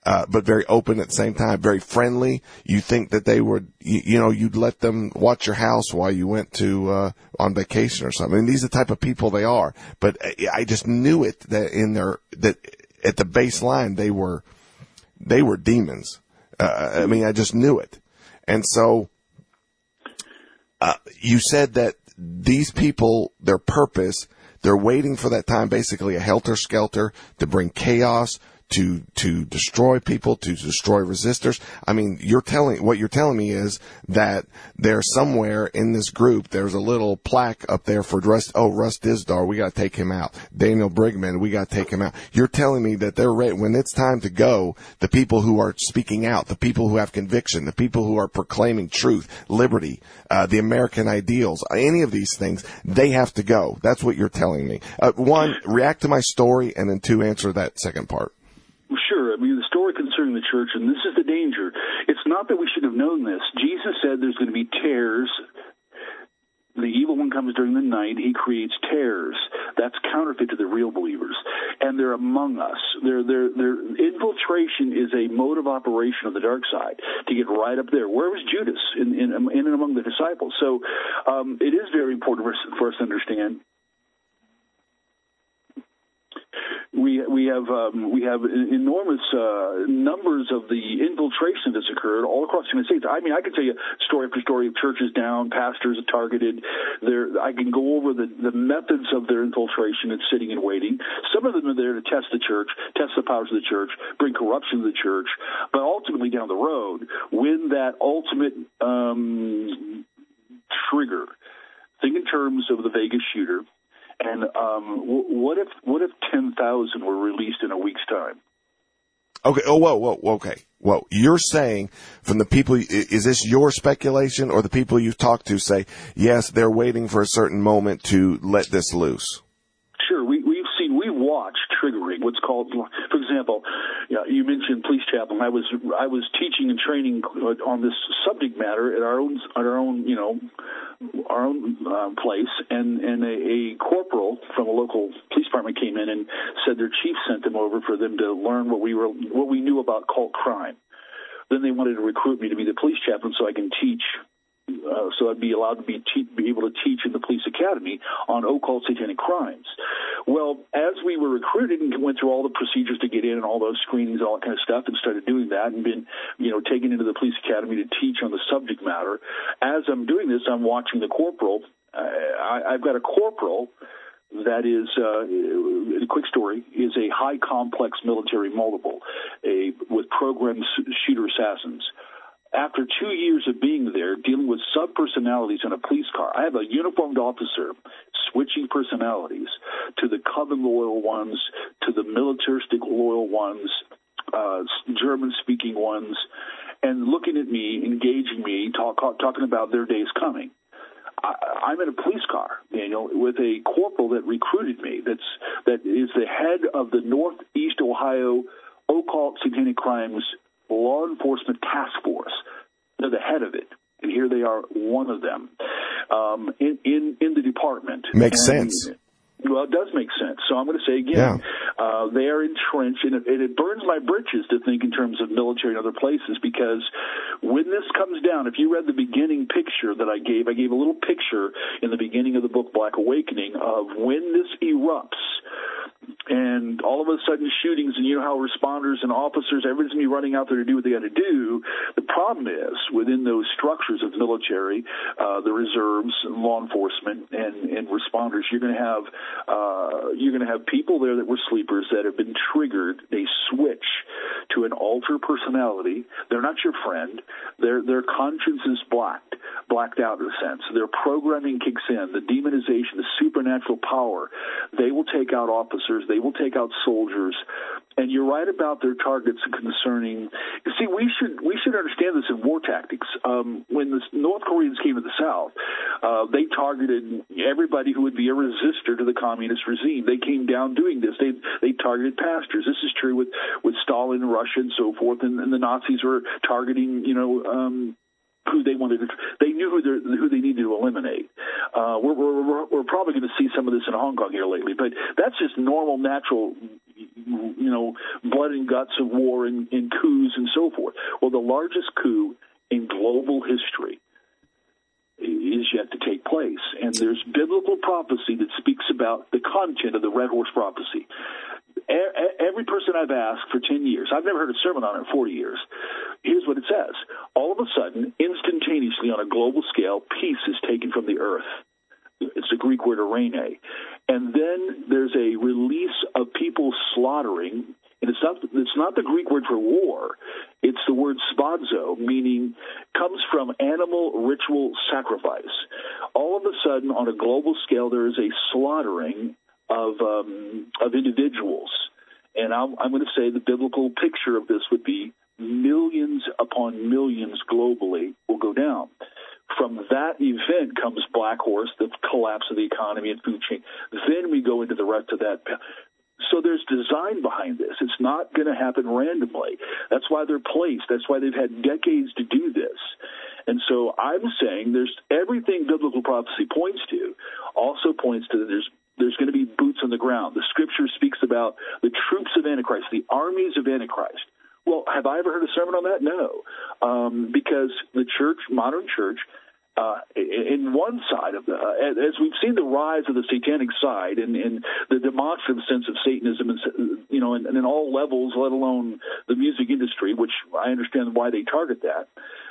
uh, but very open at the same time, very friendly. You think that they would, you, you know, you'd let them watch your house while you went to, uh, on vacation or something. I mean, these are the type of people they are, but I just knew it that in their, that at the baseline, they were, they were demons. Uh, I mean, I just knew it. And so, uh, you said that these people, their purpose, they're waiting for that time, basically a helter-skelter to bring chaos, to, to destroy people, to destroy resistors. I mean, you're telling, what you're telling me is that there's somewhere in this group, there's a little plaque up there for Russ, oh, Russ Dizdar, we got to take him out. Daniel Brigman, we got to take him out. You're telling me that they're ready, when it's time to go, the people who are speaking out, the people who have conviction, the people who are proclaiming truth, liberty, uh, the American ideals, any of these things, they have to go. That's what you're telling me. Uh, one, react to my story, and then two, answer that second part. Sure. I mean, the story concerning the church, and this is the danger. It's not that we should have known this. Jesus said there's going to be tares. The evil one comes during the night. He creates tares. That's counterfeit to the real believers. And they're among us. Their their their infiltration is a mode of operation of the dark side to get right up there. Where was Judas in, in, in and among the disciples? So um, it is very important for us, for us to understand. We we have um, we have enormous uh, numbers of the infiltration that's occurred all across the United States. I mean, I could tell you story after story of churches down, pastors targeted. There, I can go over the, the methods of their infiltration and sitting and waiting. Some of them are there to test the church, test the powers of the church, bring corruption to the church. But ultimately, down the road, when that ultimate um, trigger, think in terms of the Vegas shooter. And um, what if what if ten thousand were released in a week's time? Okay. Oh, whoa, whoa, okay. Whoa. You're saying from the people, is this your speculation, or the people you've talked to say, yes, they're waiting for a certain moment to let this loose? Sure. We, we've seen, we've watched triggering, what's called, for example, you know, you mentioned police chaplain. I was I was teaching and training on this subject matter at our own, at our own, you know, our own uh, place, and, and a, a corporal from a local police department came in and said their chief sent them over for them to learn what we were, what we knew about cult crime. Then they wanted to recruit me to be the police chaplain so I can teach, uh, so I'd be allowed to be, te- be able to teach in the police academy on occult satanic crimes. Well, as we were recruited and went through all the procedures to get in and all those screenings, all that kind of stuff, and started doing that and been, you know, taken into the police academy to teach on the subject matter, as I'm doing this, I'm watching the corporal. Uh, I, I've got a corporal that is, uh, a quick story, is a high complex military multiple, a with programmed shooter assassins. After two years of being there, dealing with sub-personalities in a police car, I have a uniformed officer switching personalities to the Coven loyal ones, to the militaristic loyal ones, uh, German-speaking ones, and looking at me, engaging me, talk, talking about their days coming. I, I'm in a police car, Daniel, with a corporal that recruited me. That's that is the head of the Northeast Ohio Occult Satanic Crimes Law Enforcement Task Force. They're the head of it, and here they are, one of them, um, in, in in the department. Makes and, sense. Well, it does make sense. So I'm going to say again, yeah. uh, they are entrenched, and it, and it burns my britches to think in terms of military and other places, because when this comes down, if you read the beginning picture that I gave, I gave a little picture in the beginning of the book Black Awakening of when this erupts, and all of a sudden shootings, and you know how responders and officers, everybody's going to be running out there to do what they got to do. The problem is, within those structures of military, uh, the reserves, law enforcement, and, and responders, you're going to have uh, you're going to have people there that were sleepers that have been triggered. They switch to an alter personality. They're not your friend. Their their conscience is blacked, blacked out in a sense. Their programming kicks in. The demonization, the supernatural power. They will take out officers. They will take out soldiers. And you're right about their targets concerning. You see, we should we should understand this in war tactics. Um, when the North Koreans came to the South, uh, they targeted everybody who would be a resistor to the communist regime. They came down doing this. They they targeted pastors. This is true with with Stalin and Russia and so forth. And, and the Nazis were targeting, you know. Um, who they wanted to, they knew who, who they needed to eliminate. Uh, we're, we're, we're probably going to see some of this in Hong Kong here lately, but that's just normal, natural you know, blood and guts of war and, and coups and so forth. Well, the largest coup in global history is yet to take place. And there's biblical prophecy that speaks about the content of the Red Horse prophecy. Every person I've asked for ten years, I've never heard a sermon on it in forty years. Here's what it says. All of a sudden, instantaneously on a global scale, peace is taken from the earth. It's the Greek word arene. And then there's a release of people slaughtering. And it's not, it's not the Greek word for war. It's the word spadzo, meaning comes from animal ritual sacrifice. All of a sudden, on a global scale, there is a slaughtering of um, of individuals. And I'm, I'm going to say the biblical picture of this would be millions upon millions globally will go down. From that event comes Black Horse, the collapse of the economy and food chain. Then we go into the rest of that. So there's design behind this. It's not going to happen randomly. That's why they're placed. That's why they've had decades to do this. And so I'm saying there's everything biblical prophecy points to also points to that there's there's going to be boots on the ground. The scripture speaks about the troops of Antichrist, the armies of Antichrist. Well, have I ever heard a sermon on that? No. Um, because the church, modern church, Uh, in one side of the, uh, as we've seen the rise of the satanic side and, and the demonstrative sense of Satanism, and, you know, and, and in all levels, let alone the music industry, which I understand why they target that.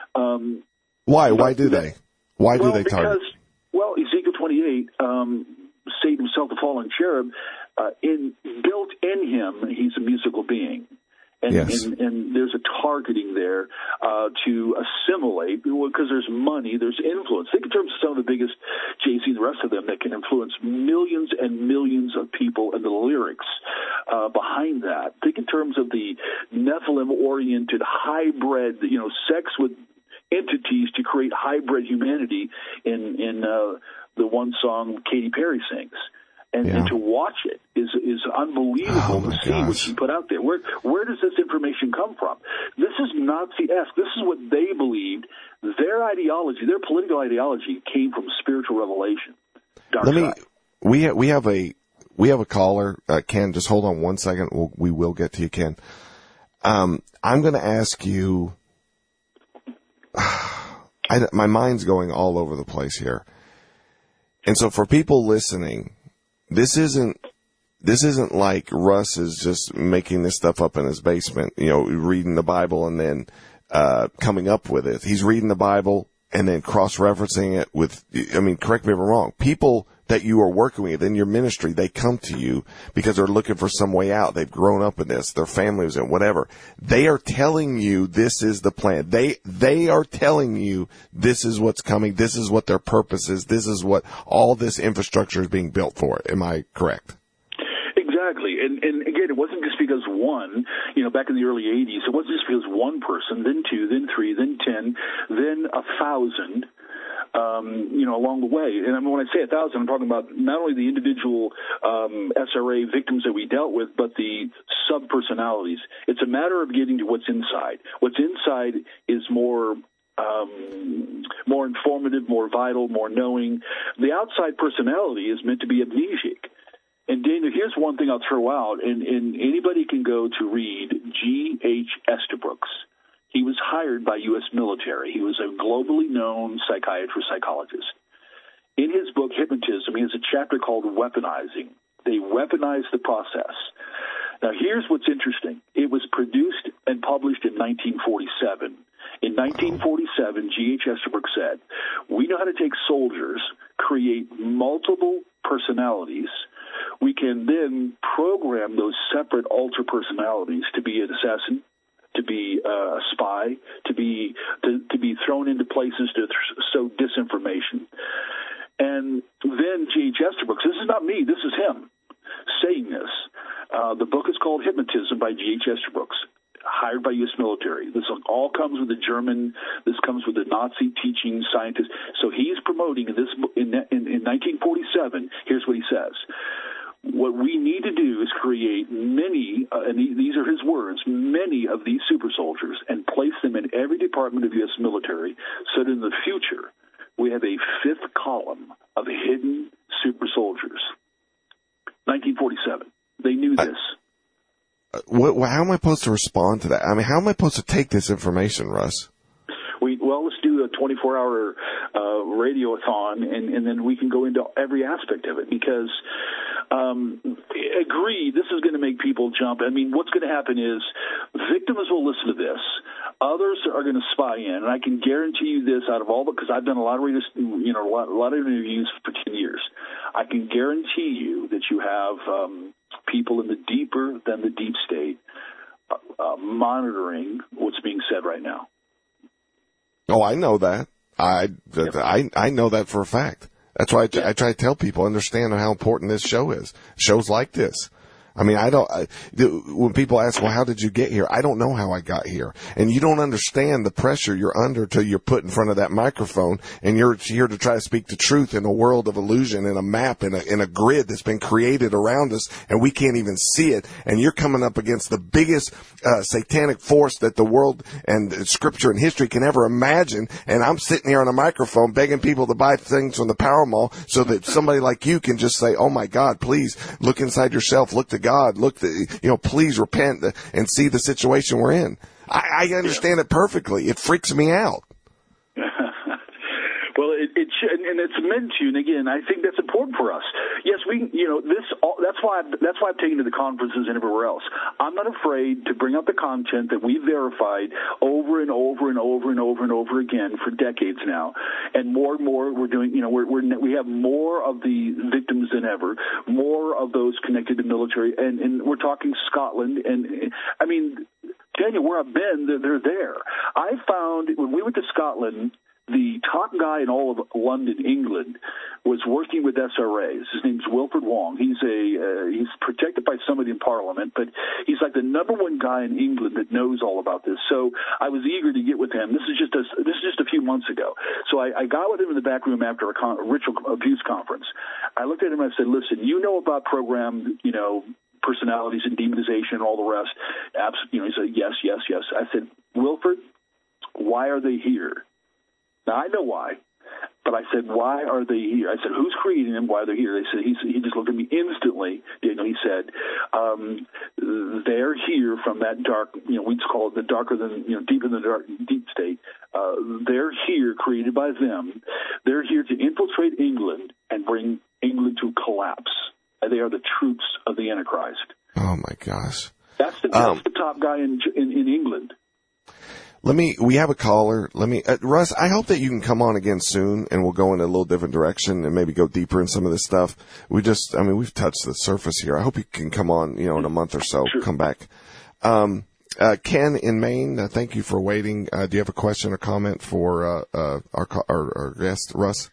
Um, why? Why do they? Why well, do they target? Because, well, Ezekiel twenty-eight, um, Satan himself, the fallen cherub, uh, in built in him, he's a musical being. And, yes. and, and there's a targeting there uh, to assimilate, because there's money, there's influence. Think in terms of some of the biggest, Jay-Z and the rest of them, that can influence millions and millions of people and the lyrics uh, behind that. Think in terms of the Nephilim-oriented hybrid, you know, sex with entities to create hybrid humanity in, in uh, the one song Katy Perry sings. And, yeah. and to watch it is is unbelievable oh to see gosh. what she put out there. Where where does this information come from? This is Nazi-esque. This is what they believed. Their ideology, their political ideology, came from spiritual revelation. Dark Let me. side. We ha- we have a we have a caller. Uh, Ken, just hold on one second. We'll, we will get to you, Ken. Um, I'm going to ask you. I, my mind's going all over the place here, and so for people listening. This isn't, this isn't like Russ is just making this stuff up in his basement, you know, reading the Bible and then, uh, coming up with it. He's reading the Bible and then cross-referencing it with, I mean, correct me if I'm wrong. People that you are working with in your ministry, they come to you because they're looking for some way out. They've grown up in this. Their families and whatever. They are telling you this is the plan. They, they are telling you this is what's coming. This is what their purpose is. This is what all this infrastructure is being built for. Am I correct? Exactly. And, and again, it wasn't just because one, you know, back in the early eighties, it wasn't just because one person, then two, then three, then ten, then a thousand. Um, you know, along the way. And I mean, when I say a thousand, I'm talking about not only the individual um, S R A victims that we dealt with, but the sub-personalities. It's a matter of getting to what's inside. What's inside is more um, more informative, more vital, more knowing. The outside personality is meant to be amnesic. And Daniel, here's one thing I'll throw out, and, and anybody can go to read G H Estabrooks. He was hired by U S military. He was a globally known psychiatrist, psychologist. In his book, Hypnotism, he has a chapter called Weaponizing. They weaponize the process. Now, here's what's interesting. It was produced and published in nineteen forty-seven. In nineteen forty-seven, G H Estabrook said, we know how to take soldiers, create multiple personalities. We can then program those separate alter personalities to be an assassin, to be uh, a spy, to be to, to be thrown into places to th- sow disinformation. And then G H Estabrooks, this is not me, this is him saying this. Uh, the book is called Hypnotism by G H Estabrooks, hired by U S military. This all comes with the German, this comes with the Nazi teaching scientists. So he's promoting in this in, in, in nineteen forty-seven, here's what he says. What we need to do is create many, uh, and these are his words, many of these super soldiers and place them in every department of U S military so that in the future we have a fifth column of hidden super soldiers. nineteen forty-seven. They knew this. how am I supposed to respond to that? I mean, how am I supposed to take this information, Russ? We, well, let's do a twenty-four hour uh, radiothon, and, and then we can go into every aspect of it, because um, agree, this is going to make people jump. I mean, what's going to happen is victims will listen to this. Others are going to spy in, and I can guarantee you this out of all the, because I've done a lot of radio, you know, a lot, a lot of interviews for ten years. I can guarantee you that you have um, people in the deeper than the deep state uh, uh, monitoring what's being said right now. Oh, I know that. I, yep. I, I know that for a fact. That's why I, yeah. I try to tell people, understand how important this show is. Shows like this. I mean, I don't, I, when people ask, well, how did you get here? I don't know how I got here. And you don't understand the pressure you're under till you're put in front of that microphone, and you're here to try to speak the truth in a world of illusion, in a map, in a, in a grid that's been created around us, and we can't even see it. And you're coming up against the biggest uh, satanic force that the world and scripture and history can ever imagine. And I'm sitting here on a microphone begging people to buy things from the Power Mall so that somebody like you can just say, oh my God, please look inside yourself, look to God, look, the, you know, please repent and see the situation we're in. I, I understand it perfectly. It freaks me out. Well, it, it should, and it's meant to. And again, I think that's important for us. Yes, we, you know, this. That's why. I've, that's why I've taken to the conferences and everywhere else. I'm not afraid to bring up the content that we verified over and over and over and over and over again for decades now, and more and more we're doing. You know, we're, we're we have more of the victims than ever, more of those connected to military, and, and we're talking Scotland, and I mean, Daniel, where I've been, they're, they're there. I found when we went to Scotland, the top guy in all of London, England, was working with S R As. His name's Wilfred Wong. He's a uh, he's protected by somebody in Parliament, but he's like the number one guy in England that knows all about this. So I was eager to get with him. This is just a this is just a few months ago. So I, I got with him in the back room after a, con- a ritual abuse conference. I looked at him and I said, "Listen, you know about program, you know." personalities and demonization and all the rest." Abs- you know, he said, yes, yes, yes. I said, "Wilfred, why are they here?" Now, I know why, but I said, why are they here? I said, who's creating them? Why are they here? They said, he, he just looked at me instantly. You know, he said, um, they're here from that dark, you know, we call it the darker than, you know, deep in the dark, deep state. Uh, they're here, created by them. They're here to infiltrate England and bring England to collapse. They are the troops of the Antichrist. Oh, my gosh. That's the, that's um, the top guy in, in, in England. Let me, we have a caller. Let me, uh, Russ, I hope that you can come on again soon, and we'll go in a little different direction and maybe go deeper in some of this stuff. We just, I mean, we've touched the surface here. I hope you can come on, you know, in a month or so, sure. Come back. Um, uh, Ken in Maine, uh, thank you for waiting. Uh, do you have a question or comment for, uh, uh, our, our, our guest, Russ?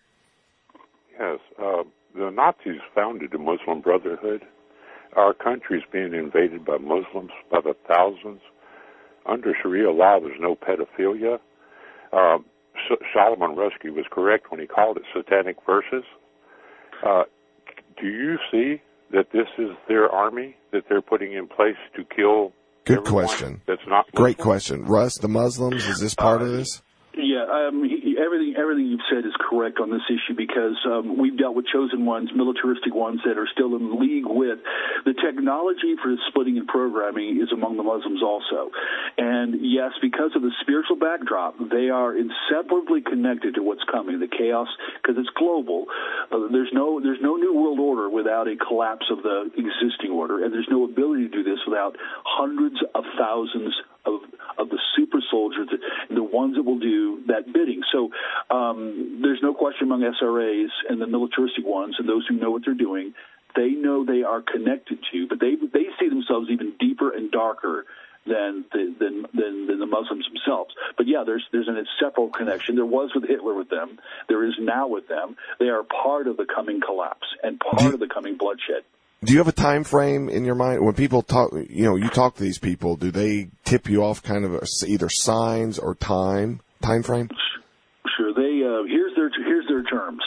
Yes, uh, the Nazis founded the Muslim Brotherhood. Our country is being invaded by Muslims by the thousands. Under Sharia law, there's no pedophilia. Uh, S- Solomon Rushdie was correct when he called it satanic verses. Uh, do you see that this is their army that they're putting in place to kill? Good question. That's not Muslim? Great question. Russ, the Muslims, is this part uh, of this? Yeah, um, he, everything everything you've said is correct on this issue, because um, we've dealt with chosen ones, militaristic ones that are still in league with. The technology for splitting and programming is among the Muslims also. And yes, because of the spiritual backdrop, they are inseparably connected to what's coming, the chaos, because it's global. Uh, there's no there's no new world order without a collapse of the existing order, and there's no ability to do this without hundreds of thousands of of the super soldiers, the ones that will do that bidding. So um, there's no question among S R As and the militaristic ones and those who know what they're doing, they know they are connected to, but they they see themselves even deeper and darker than the, than, than than the Muslims themselves. But yeah, there's there's an inseparable connection. There was with Hitler with them. There is now with them. They are part of the coming collapse and part you- of the coming bloodshed. Do you have a time frame in your mind when people talk? You know, you talk to these people. Do they tip you off kind of either signs or time time frame? Sure. They uh, here's their here's their terms.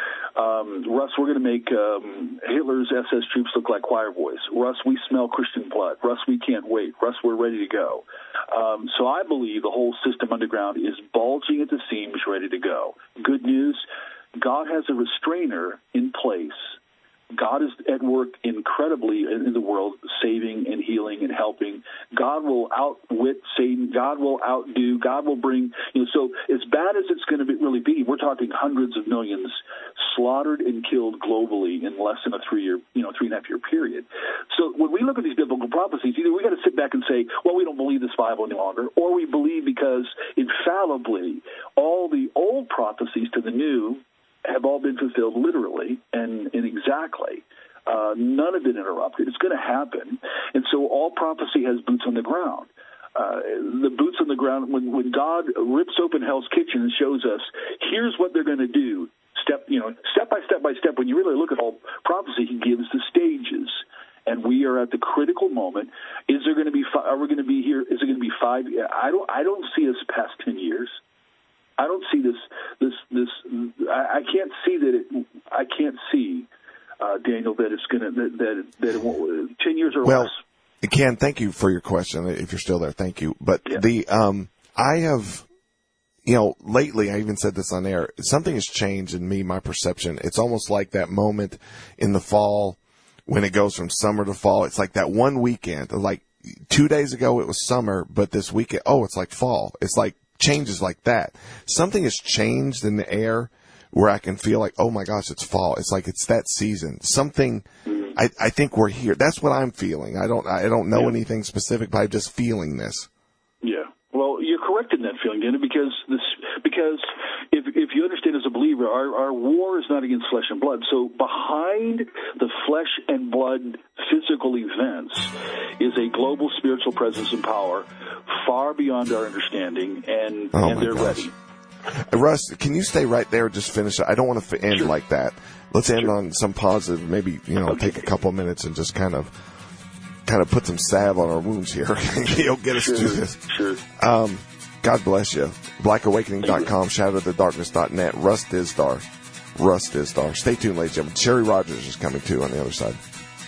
Um, Russ, we're going to make um, Hitler's S S troops look like choir boys. Russ, we smell Christian blood. Russ, we can't wait. Russ, we're ready to go. Um, so I believe the whole system underground is bulging at the seams, ready to go. Good news: God has a restrainer in place. God is at at work incredibly in the world, saving and healing and helping. God will outwit Satan. God will outdo. God will bring, you know, so as bad as it's going to be, really be, we're talking hundreds of millions slaughtered and killed globally in less than a three-year, you know, three and a half year period. So when we look at these biblical prophecies, either we got to sit back and say, well, we don't believe this Bible any longer, or we believe because infallibly all the old prophecies to the new have all been fulfilled literally and, and exactly. Uh, none have been interrupted. It's going to happen. And so all prophecy has boots on the ground. Uh, the boots on the ground, when, when God rips open Hell's Kitchen and shows us, here's what they're going to do, step, you know, step by step by step, when you really look at all prophecy, he gives the stages. And we are at the critical moment. Is there going to be, are we going to be here, is it going to be five? I don't, I don't see us past ten years. I don't see this, this, this, I, I can't see that it, I can't see, uh, Daniel, that it's going to, that, that, that it won't, ten years or well, less. Ken, thank you for your question. If you're still there, thank you. But yeah. the, um, I have, you know, lately, I even said this on air, something has changed in me, my perception. It's almost like that moment in the fall when it goes from summer to fall. It's like that one weekend, like two days ago it was summer, but this weekend, oh, it's like fall. It's like changes like that. Something has changed in the air where I can feel like, oh my gosh, it's fall. It's like it's that season. Something, I, I think we're here. That's what I'm feeling. I don't, I don't know yeah. anything specific, but I'm just feeling this. Yeah. Well, you're correct in that feeling, Dana, because this, because if if you understand as a believer, our, our war is not against flesh and blood. So behind the flesh and blood physical events is a global spiritual presence and power far beyond our understanding, and, oh and they're gosh. ready. Russ, can you stay right there? Just finish it. I don't want to end sure. like that. Let's end sure. on some positive. Maybe, you know, okay. take a couple of minutes and just kind of, kind of put some salve on our wounds here. You'll get us sure. through this. Sure. Um, God bless you. black awakening dot com, shadow the darkness dot net, Russ Dizdar. Russ Dizdar. Stay tuned, ladies and gentlemen. Sherry Rogers is coming too on the other side.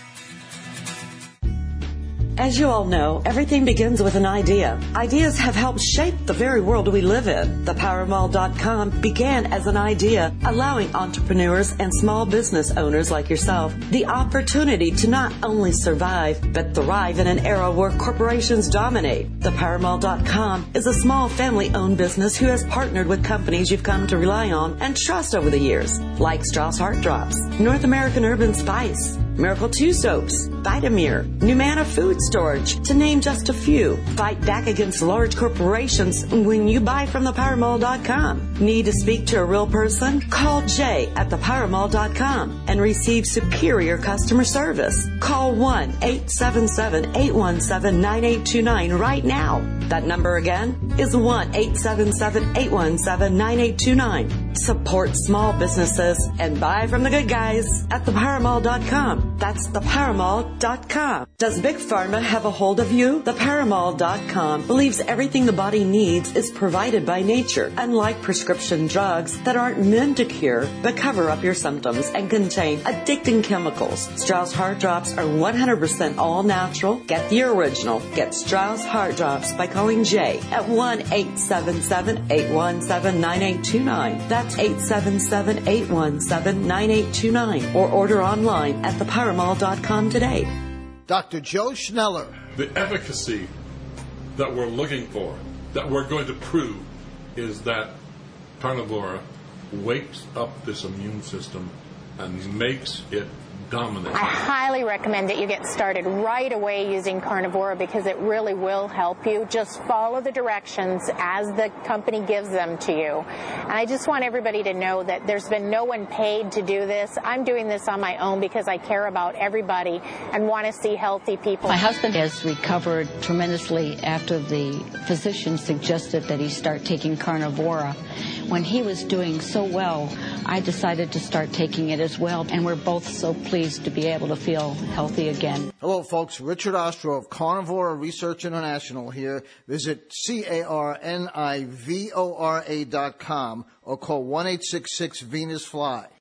As you all know, everything begins with an idea. Ideas have helped shape the very world we live in. The power mall dot com began as an idea, allowing entrepreneurs and small business owners like yourself the opportunity to not only survive, but thrive in an era where corporations dominate. The power mall dot com is a small family-owned business who has partnered with companies you've come to rely on and trust over the years, like Strauss Heart Drops, North American Urban Spice, Miracle two Soaps, Vitamir, Numana Food Storage, to name just a few. Fight back against large corporations when you buy from the power mall dot com. Need to speak to a real person? Call Jay at the power mall dot com and receive superior customer service. Call one eight seven seven, eight one seven, nine eight two nine right now. That number again is one eight seven seven, eight one seven, nine eight two nine. Support small businesses and buy from the good guys at the power mall dot com. That's the power mall dot com. Does Big Pharma have a hold of you? The power mall dot com believes everything the body needs is provided by nature, unlike prescription drugs that aren't meant to cure but cover up your symptoms and contain addicting chemicals. Strauss Heart Drops are one hundred percent all natural. Get the original. Get Strauss Heart Drops by calling Jay at one eight seven seven, eight one seven, nine eight two nine. That's eight seven seven, eight one seven, nine eight two nine. Or order online at the power mall dot com today. Doctor Joe Schneller. The efficacy that we're looking for, that we're going to prove, is that Carnivora wakes up this immune system and makes it dominate. I highly recommend that you get started right away using Carnivora because it really will help you. Just follow the directions as the company gives them to you. And I just want everybody to know that there's been no one paid to do this. I'm doing this on my own because I care about everybody and want to see healthy people. My husband has recovered tremendously after the physician suggested that he start taking Carnivora. When he was doing so well, I decided to start taking it as well, and we're both so pleased to be able to feel healthy again. Hello, folks. Richard Ostro of Carnivora Research International here. Visit C A R N I V O R A dot com or call one eight six six Venus Fly.